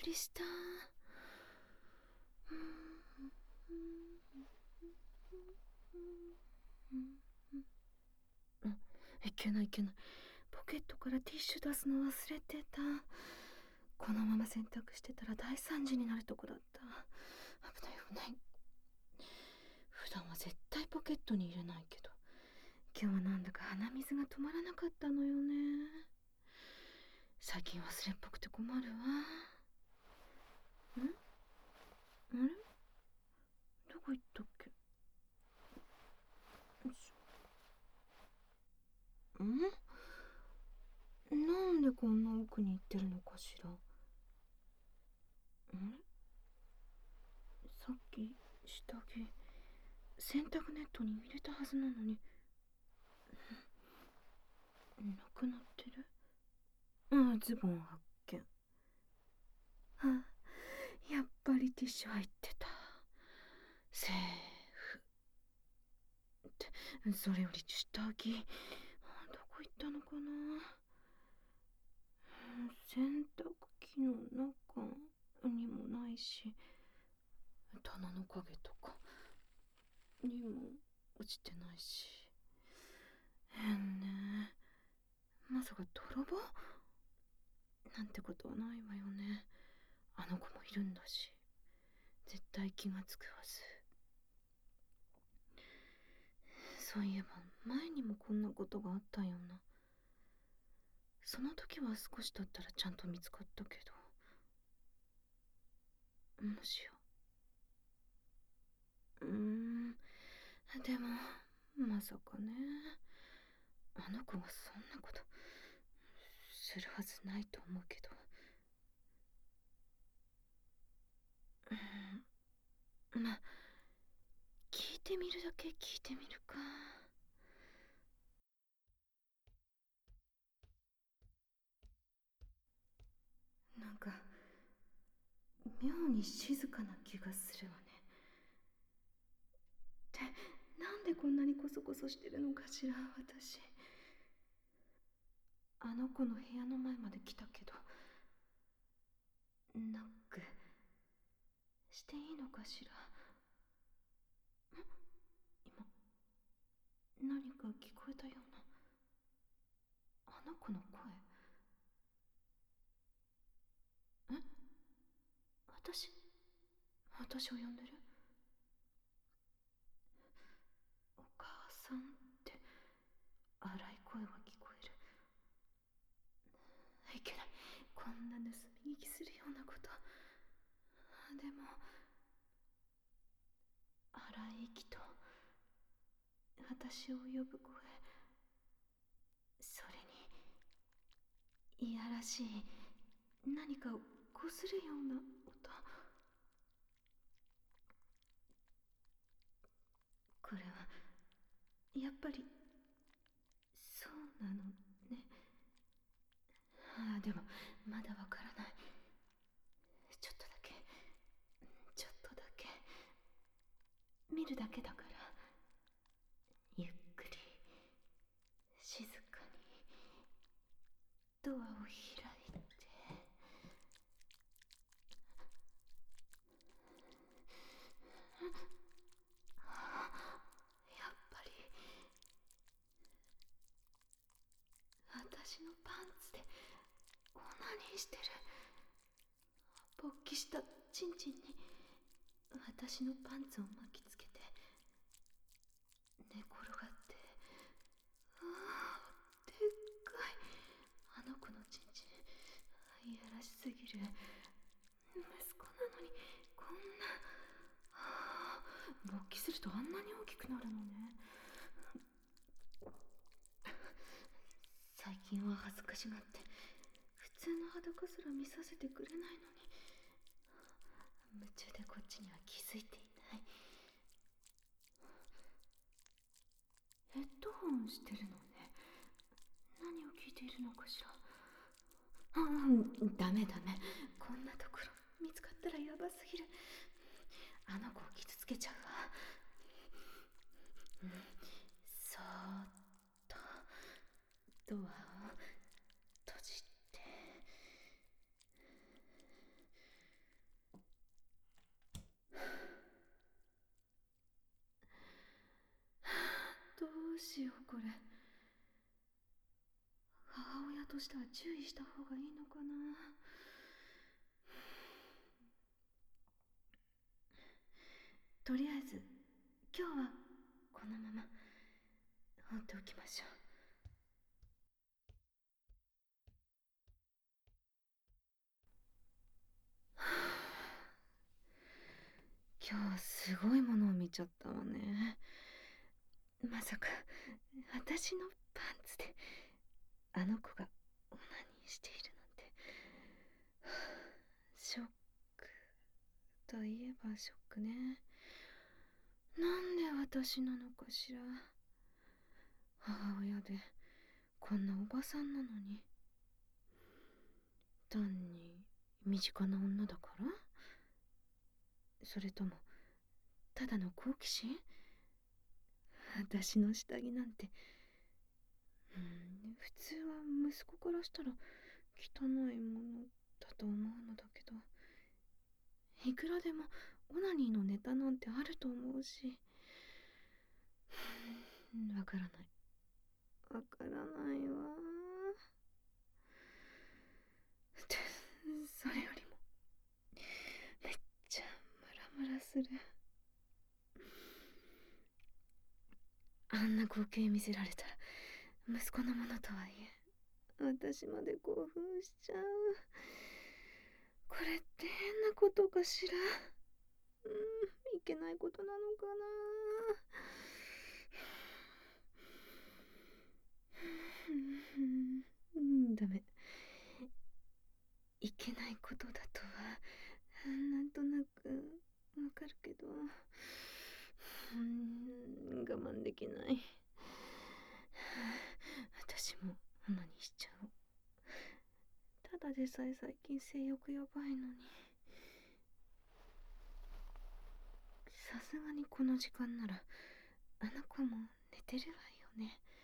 りした。いけないいけない。ポケットからティッシュ出すの忘れてた。このまま洗濯してたら大惨事になるとこだった。危ない危ない。普段は絶対ポケットに入れないけど、今日はなんだか鼻水が止まらなかったのよね。最近忘れっぽくて困るわ。あれ、どこ行ったっけ。なんでこんな奥に行ってるのかしら。さっき下着洗濯ネットに入れたはずなのに、なくなってる。ズボン発見。やっぱりティッシュ入ってた。セーフって、それより下着どこ行ったのかな。洗濯機の中にもないし、棚の影とかにも落ちてないし。変ね。まさか泥棒なんてことはないわよね。あの子もいるんだし、絶対気がつくはず。そういえば前にもこんなことがあったような。その時は少し経ったらちゃんと見つかったけど、もしや。でもまさかね、あの子がそんなことするはずないと思うけど。まあ、聞いてみるだけ聞いてみるか。なんか妙に静かな気がするわね。ってなんでこんなにコソコソしてるのかしら。私あの子の部屋の前まで来たけど、ノックしていいのかしら。今何か聞こえたような。あの子の声。私を呼んでる。お母さんって荒い声が聞こえる。いけない、こんな盗み聞きするようなこと。でも荒い息と私を呼ぶ声、それにいやらしい何かをこするような音。これはやっぱりそうなのね。でもまだわからない。ちょっとだけ見るだけだから、ゆっくり静かにドアを開いて。やっぱり私のパンツでオナニーしてる。勃起したチンチンに私のパンツを巻きつけて寝転がって。でっかいあの子のチンチン、いやらしすぎる。息子なのにこんな。勃起するとあんなに大きくなるのね。最近は恥ずかしがって普通の裸すら見させてくれないのに、夢中でこっちには気づいていない。ヘッドホンしてるのね。何を聞いているのかしら。ダメこんなところ見つかったらヤバすぎる。あの子を傷つけちゃうわ。そーっとドアを閉じて。 としては注意した方がいいのかな。とりあえず今日はこのまま放っておきましょう。今日はすごいものを見ちゃったわね。まさか私のパンツであの子がオナニーしているなんて。ショックといえばショックね。なんで私なのかしら。母親でこんなおばさんなのに。単に身近な女だから？それともただの好奇心？私の下着なんて、普通は息子からしたら汚いものだと思うのだけど、いくらでもオナニーのネタなんてあると思うし。わからないわからないわ。ってそれよりもめっちゃムラムラする。あんな光景見せられたら息子のものとはいえ私まで興奮しちゃう。これって変なことかしら。いけないことなのかな。ダメ。いけないことだとはなんとなくわかるけど、我慢できない。私もオナニーしちゃおう。ただでさえ最近性欲やばいのに。さすがにこの時間ならあの子も寝てるわよね。